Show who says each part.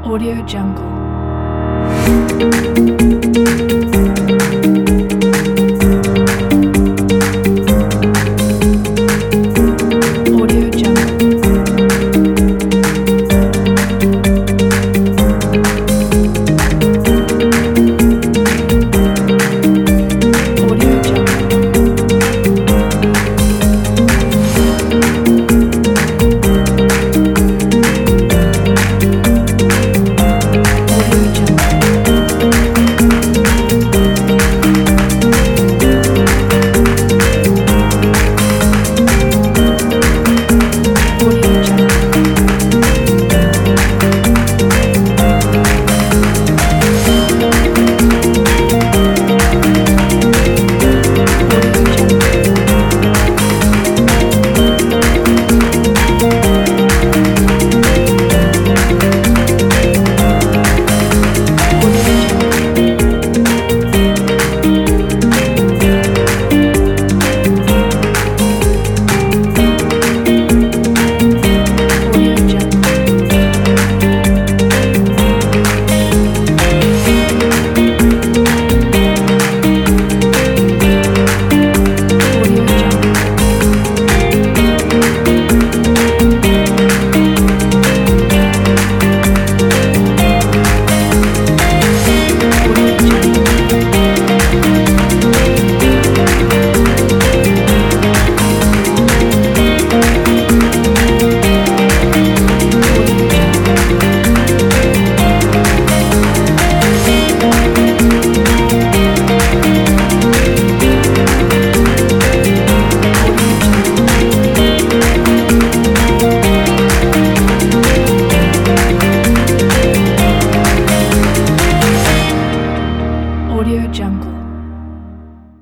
Speaker 1: Audio Jungle. Audio Jungle. Audio Jungle. Audio Jungle. Audio Jungle. Audio Jungle. Audio Jungle. Audio Jungle. Audio Jungle. Audio Jungle. Audio Jungle. Audio Jungle. Audio Jungle.